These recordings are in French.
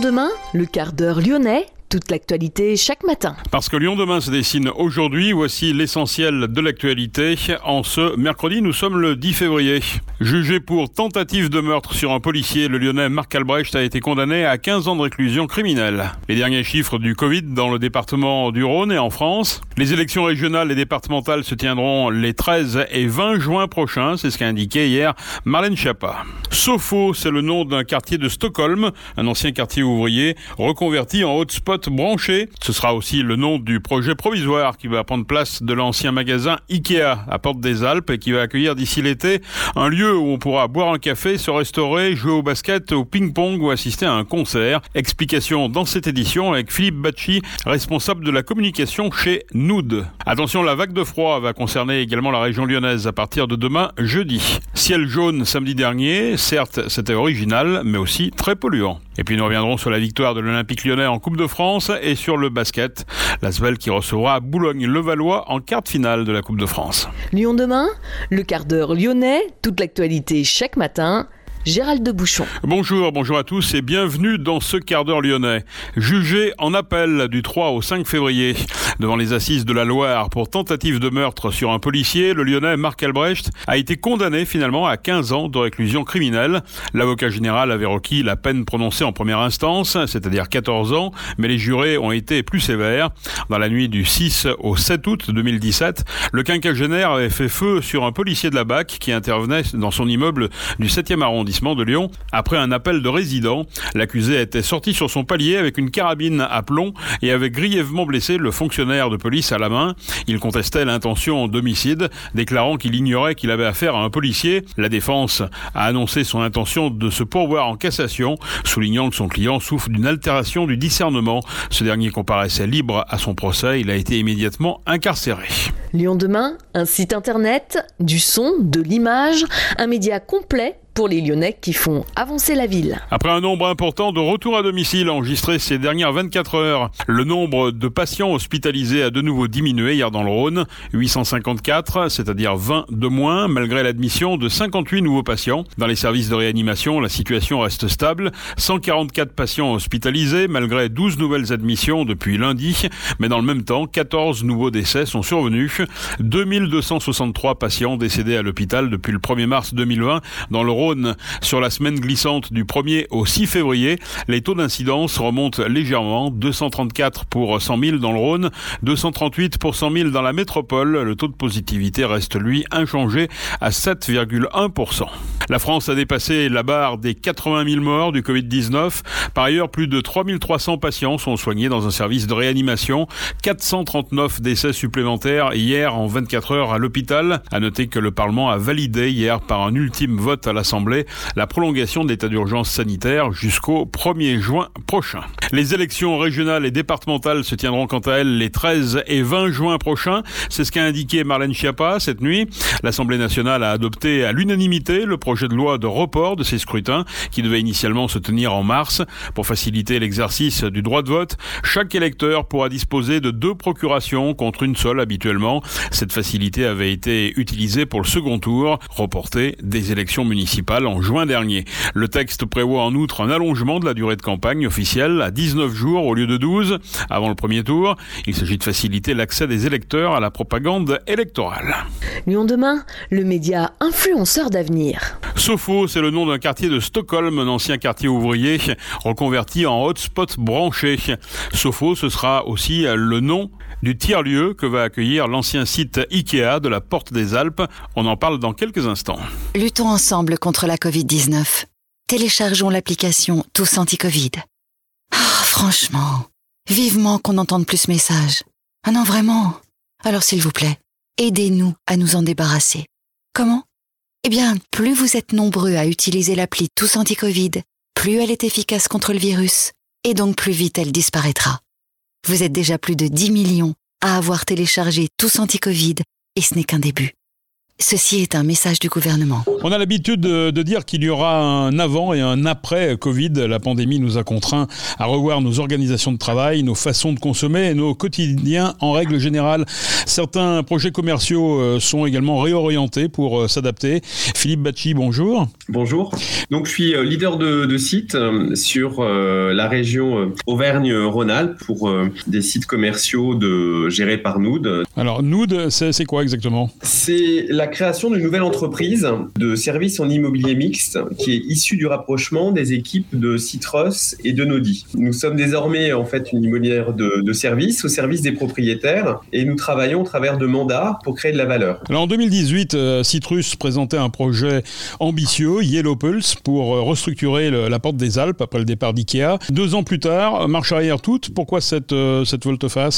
Demain, le quart d'heure lyonnais, toute l'actualité chaque matin. Parce que Lyon demain se dessine aujourd'hui, voici l'essentiel de l'actualité. En ce mercredi, nous sommes le 10 février. Jugé pour tentative de meurtre sur un policier, le Lyonnais Marc Albrecht a été condamné à 15 ans de réclusion criminelle. Les derniers chiffres du Covid dans le département du Rhône et en France. Les élections régionales et départementales se tiendront les 13 et 20 juin prochains, c'est ce qu'a indiqué hier Marlène Schiappa. Sofo, c'est le nom d'un quartier de Stockholm, un ancien quartier ouvrier reconverti en hotspot branché. Ce sera aussi le nom du projet provisoire qui va prendre place de l'ancien magasin Ikea à Porte des Alpes et qui va accueillir d'ici l'été un lieu où on pourra boire un café, se restaurer, jouer au basket, au ping-pong ou assister à un concert. Explication dans cette édition avec Philippe Bacci, responsable de la communication chez Nood. Attention, la vague de froid va concerner également la région lyonnaise à partir de demain, jeudi. Ciel jaune samedi dernier, certes c'était original, mais aussi très polluant. Et puis nous reviendrons sur la victoire de l'Olympique lyonnais en Coupe de France et sur le basket. L'Asvel qui recevra Boulogne-Levallois en quart de finale de la Coupe de France. Lyon demain, le quart d'heure lyonnais, toute l'actualité chaque matin. Gérald de Bouchon. Bonjour à tous et bienvenue dans ce quart d'heure lyonnais. Jugé en appel du 3 au 5 février devant les assises de la Loire pour tentative de meurtre sur un policier, le Lyonnais Marc Albrecht a été condamné finalement à 15 ans de réclusion criminelle. L'avocat général avait requis la peine prononcée en première instance, c'est-à-dire 14 ans, mais les jurés ont été plus sévères. Dans la nuit du 6 au 7 août 2017, le quinquagénaire avait fait feu sur un policier de la BAC qui intervenait dans son immeuble du 7e arrondissement de Lyon. Après un appel de résident, l'accusé était sorti sur son palier avec une carabine à plomb et avait grièvement blessé le fonctionnaire de police à la main. Il contestait l'intention d'homicide, déclarant qu'il ignorait qu'il avait affaire à un policier. La défense a annoncé son intention de se pourvoir en cassation, soulignant que son client souffre d'une altération du discernement. Ce dernier comparaissait libre à son procès. Il a été immédiatement incarcéré. Lyon demain, un site internet, du son, de l'image, un média complet pour les Lyonnais qui font avancer la ville. Après un nombre important de retours à domicile enregistrés ces dernières 24 heures, le nombre de patients hospitalisés a de nouveau diminué hier dans le Rhône. 854, c'est-à-dire 20 de moins, malgré l'admission de 58 nouveaux patients. Dans les services de réanimation, la situation reste stable. 144 patients hospitalisés, malgré 12 nouvelles admissions depuis lundi. Mais dans le même temps, 14 nouveaux décès sont survenus. 2263 patients décédés à l'hôpital depuis le 1er mars 2020 dans le Rhône. Sur la semaine glissante du 1er au 6 février, les taux d'incidence remontent légèrement. 234 pour 100 000 dans le Rhône, 238 pour 100 000 dans la métropole. Le taux de positivité reste, lui, inchangé à 7,1%. La France a dépassé la barre des 80 000 morts du Covid-19. Par ailleurs, plus de 3 300 patients sont soignés dans un service de réanimation. 439 décès supplémentaires hier en 24 heures à l'hôpital. À noter que le Parlement a validé hier par un ultime vote à l'Assemblée la prolongation de l'état d'urgence sanitaire jusqu'au 1er juin prochain. Les élections régionales et départementales se tiendront quant à elles les 13 et 20 juin prochains. C'est ce qu'a indiqué Marlène Schiappa cette nuit. L'Assemblée nationale a adopté à l'unanimité le projet de loi de report de ces scrutins qui devait initialement se tenir en mars. Pour faciliter l'exercice du droit de vote, chaque électeur pourra disposer de 2 procurations contre une seule habituellement. Cette facilité avait été utilisée pour le second tour, reporté des élections municipales en juin dernier. Le texte prévoit en outre un allongement de la durée de campagne officielle à 19 jours au lieu de 12 avant le premier tour. Il s'agit de faciliter l'accès des électeurs à la propagande électorale. Lyon demain, le média influenceur d'avenir. Sofo, c'est le nom d'un quartier de Stockholm, un ancien quartier ouvrier reconverti en hotspot branché. Sofo, ce sera aussi le nom du tiers-lieu que va accueillir l'ancien site Ikea de la Porte des Alpes. On en parle dans quelques instants. Luttons ensemble contre la Covid-19. Téléchargeons l'application Tous Anti-Covid. Franchement, vivement qu'on entende plus ce message. Ah non, vraiment. Alors s'il vous plaît, aidez-nous à nous en débarrasser. Comment ? Eh bien, plus vous êtes nombreux à utiliser l'appli Tous Anti-Covid, plus elle est efficace contre le virus, et donc plus vite elle disparaîtra. Vous êtes déjà plus de 10 millions à avoir téléchargé Tous Anti-Covid, et ce n'est qu'un début. Ceci est un message du gouvernement. On a l'habitude de dire qu'il y aura un avant et un après Covid. La pandémie nous a contraints à revoir nos organisations de travail, nos façons de consommer et nos quotidiens en règle générale. Certains projets commerciaux sont également réorientés pour s'adapter. Philippe Bacci, bonjour. Bonjour. Donc je suis leader de site sur la région Auvergne-Rhône-Alpes pour des sites commerciaux gérés par Nood. Alors Nood, c'est quoi exactement ? C'est la création d'une nouvelle entreprise de services en immobilier mixte qui est issue du rapprochement des équipes de Citros et de Nodi. Nous sommes désormais en fait une immobilière de services au service des propriétaires et nous travaillons au travers de mandats pour créer de la valeur. Alors en 2018, Citrus présentait un projet ambitieux, Yellow Pulse, pour restructurer la porte des Alpes après le départ d'IKEA. 2 ans plus tard, marche arrière toute. Pourquoi cette volte-face ?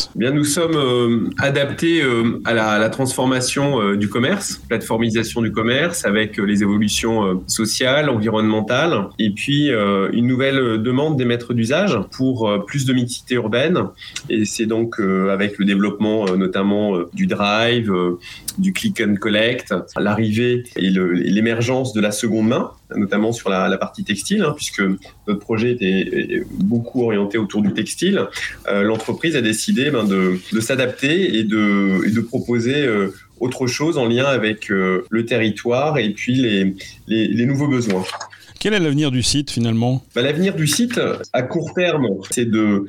Bien, nous sommes adaptés à la transformation du commerce, plateformisation du commerce avec les évolutions sociales, environnementales et puis une nouvelle demande des maîtres d'usage pour plus de mixité urbaine. Et c'est donc avec le développement notamment du drive, du click and collect, l'arrivée et l'émergence de la seconde main, notamment sur la partie textile, puisque notre projet était beaucoup orienté autour du textile. L'entreprise a décidé de s'adapter et de proposer autre chose en lien avec le territoire et puis les nouveaux besoins. Quel est l'avenir du site finalement ? L'avenir du site, à court terme, c'est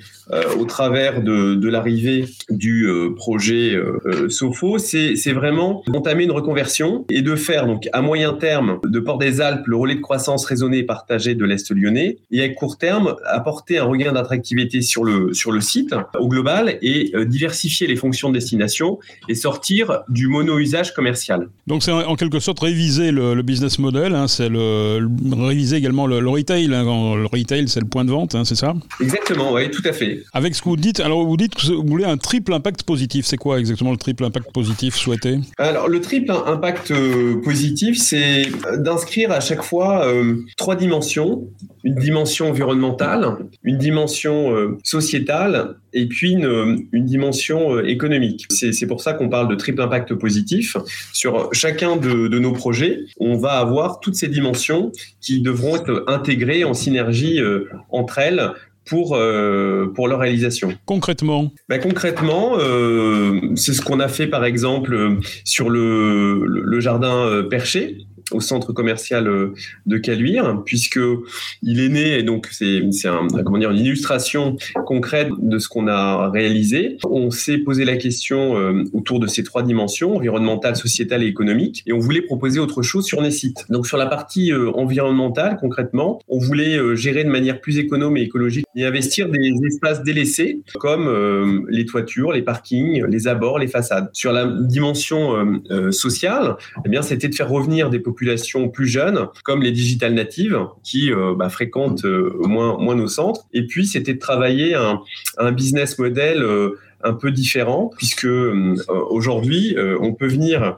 au travers de l'arrivée du projet Sofo, c'est vraiment d'entamer une reconversion et de faire donc à moyen terme de Port des Alpes le relais de croissance raisonné et partagé de l'Est lyonnais et à court terme apporter un regain d'attractivité sur le site au global et diversifier les fonctions de destination et sortir du mono-usage commercial. Donc c'est en quelque sorte réviser le business model, c'est réviser également le retail. Le retail, c'est le point de vente, c'est ça ? Exactement, oui, tout à fait. Avec ce que vous dites, alors vous dites que vous voulez un triple impact positif. C'est quoi exactement le triple impact positif souhaité ? Alors le triple impact positif, c'est d'inscrire à chaque fois 3 dimensions. Une dimension environnementale, une dimension sociétale et puis une dimension économique. C'est pour ça qu'on parle de triple impact positif. Sur chacun de nos projets, on va avoir toutes ces dimensions qui devront être intégrées en synergie entre elles pour leur réalisation. Concrètement ? Concrètement, c'est ce qu'on a fait par exemple sur le jardin Perché, au centre commercial de Caluire, puisque il est né, et donc c'est une illustration concrète de ce qu'on a réalisé. On s'est posé la question autour de ces 3 dimensions, environnementale, sociétale et économique, et on voulait proposer autre chose sur les sites. Donc sur la partie environnementale, concrètement, on voulait gérer de manière plus économe et écologique et investir des espaces délaissés, comme les toitures, les parkings, les abords, les façades. Sur la dimension sociale, c'était de faire revenir des populations plus jeunes, comme les digital natives, qui fréquentent moins nos centres. Et puis, c'était de travailler un business model un peu différent, puisque aujourd'hui, on peut venir,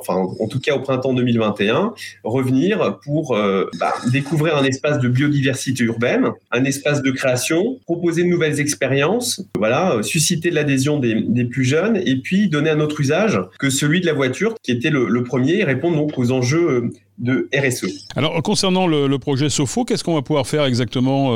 en tout cas au printemps 2021, revenir pour découvrir un espace de biodiversité urbaine, un espace de création, proposer de nouvelles expériences, susciter de l'adhésion des plus jeunes, et puis donner un autre usage que celui de la voiture, qui était le premier, et répondre donc aux enjeux de RSE. Alors, concernant le projet Sofo, qu'est-ce qu'on va pouvoir faire exactement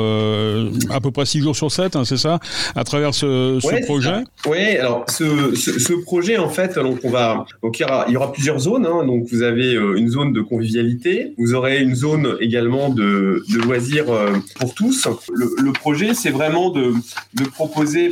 à peu près 6 jours sur 7, c'est ça, à travers ce projet ? Oui, alors ce projet, en fait, donc il y aura plusieurs zones. Donc, vous avez une zone de convivialité, vous aurez une zone également de loisirs pour tous. Le projet, c'est vraiment de proposer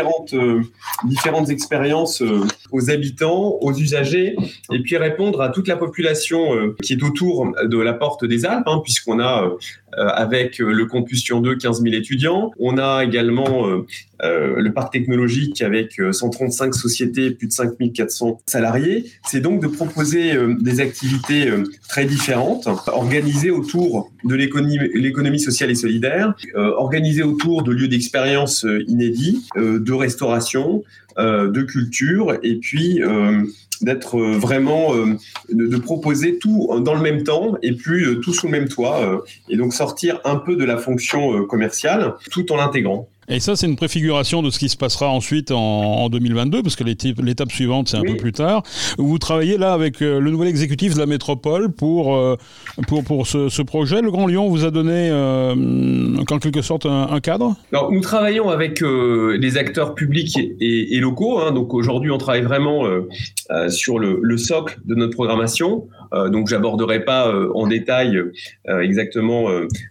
différentes expériences aux habitants, aux usagers, et puis répondre à toute la population qui est autour de la porte des Alpes, puisqu'on a avec le campus Sion 2 15 000 étudiants. On a également le parc technologique avec 135 sociétés, plus de 5 400 salariés. C'est donc de proposer des activités très différentes, organisées autour de l'économie sociale et solidaire, organisées autour de lieux d'expérience inédits, de restauration, de culture, et puis d'être vraiment, de proposer tout dans le même temps et plus tout sous le même toit, et donc sortir un peu de la fonction commerciale tout en l'intégrant. Et ça, c'est une préfiguration de ce qui se passera ensuite en 2022, parce que l'étape suivante, c'est un peu plus tard. Vous travaillez là avec le nouvel exécutif de la métropole pour ce projet. Le Grand Lyon vous a donné en quelque sorte un cadre ? Alors, nous travaillons avec les acteurs publics et locaux. Donc aujourd'hui, on travaille vraiment sur le socle de notre programmation. Donc j'aborderai pas en détail exactement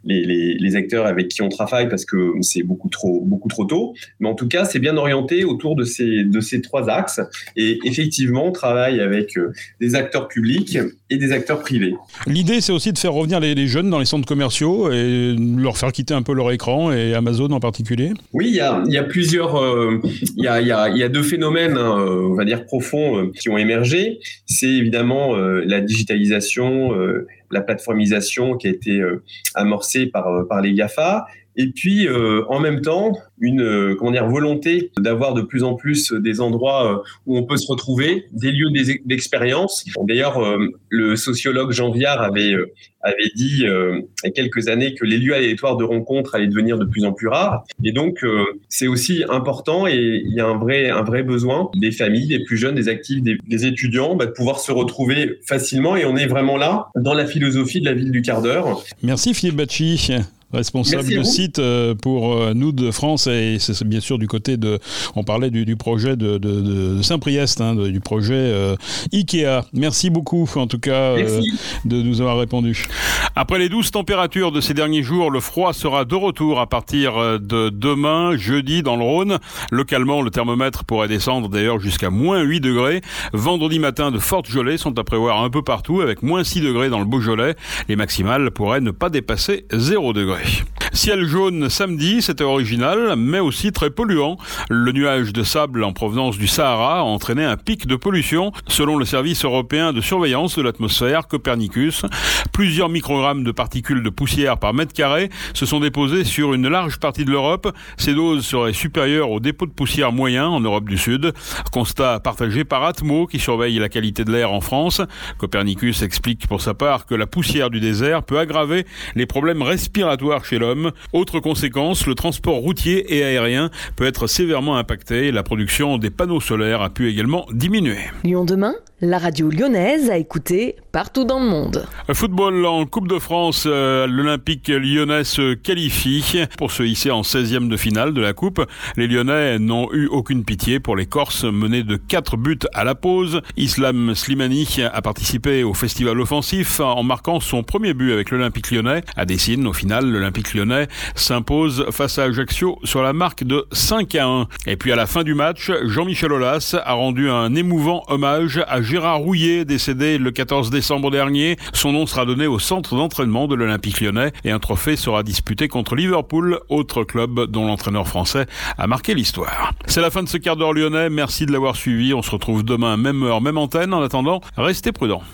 les acteurs avec qui on travaille parce que c'est beaucoup trop tôt. Mais en tout cas, c'est bien orienté autour de ces trois axes. Et effectivement, on travaille avec des acteurs publics et des acteurs privés. L'idée, c'est aussi de faire revenir les jeunes dans les centres commerciaux et leur faire quitter un peu leur écran, et Amazon en particulier. Oui, il y a plusieurs, il y a deux phénomènes, on va dire profonds, qui ont émergé. C'est évidemment la digitalisation, la plateformisation qui a été amorcée par les GAFA. Et puis, en même temps, une volonté d'avoir de plus en plus des endroits où on peut se retrouver, des lieux d'expérience. D'ailleurs, le sociologue Jean Viard avait dit il y a quelques années que les lieux aléatoires de rencontre allaient devenir de plus en plus rares. Et donc, c'est aussi important, et il y a un vrai besoin des familles, des plus jeunes, des actifs, des étudiants, de pouvoir se retrouver facilement. Et on est vraiment là, dans la philosophie de la ville du quart d'heure. Merci Philippe Bacci, responsable de site pour Nood de France, et c'est bien sûr du côté on parlait du projet de Saint-Priest, du projet Ikea. Merci beaucoup en tout cas de nous avoir répondu. Après les douces températures de ces derniers jours, le froid sera de retour à partir de demain, jeudi, dans le Rhône. Localement, le thermomètre pourrait descendre d'ailleurs jusqu'à moins 8 degrés. Vendredi matin, de fortes gelées sont à prévoir un peu partout, avec moins 6 degrés dans le Beaujolais. Les maximales pourraient ne pas dépasser 0 degré. Ciel jaune samedi, c'était original, mais aussi très polluant. Le nuage de sable en provenance du Sahara a entraîné un pic de pollution. Selon le service européen de surveillance de l'atmosphère, Copernicus, plusieurs microgrammes de particules de poussière par mètre carré se sont déposés sur une large partie de l'Europe. Ces doses seraient supérieures aux dépôts de poussière moyens en Europe du Sud. Constat partagé par Atmo, qui surveille la qualité de l'air en France. Copernicus explique pour sa part que la poussière du désert peut aggraver les problèmes respiratoires chez l'homme. Autre conséquence, le transport routier et aérien peut être sévèrement impacté. La production des panneaux solaires a pu également diminuer. Lyon demain, la radio lyonnaise a écouté partout dans le monde. Football en Coupe de France, l'Olympique lyonnais se qualifie pour se hisser en 16e de finale de la Coupe. Les Lyonnais n'ont eu aucune pitié pour les Corses, menés de 4 buts à la pause. Islam Slimani a participé au festival offensif en marquant son premier but avec l'Olympique lyonnais. À Dessine, au final, l'Olympique lyonnais s'impose face à Ajaccio sur la marque de 5-1. Et puis à la fin du match, Jean-Michel Aulas a rendu un émouvant hommage à Gérard Rouillet, décédé le 14 décembre dernier. Son nom sera donné au centre d'entraînement de l'Olympique lyonnais et un trophée sera disputé contre Liverpool, autre club dont l'entraîneur français a marqué l'histoire. C'est la fin de ce quart d'heure lyonnais. Merci de l'avoir suivi. On se retrouve demain, même heure, même antenne. En attendant, restez prudents.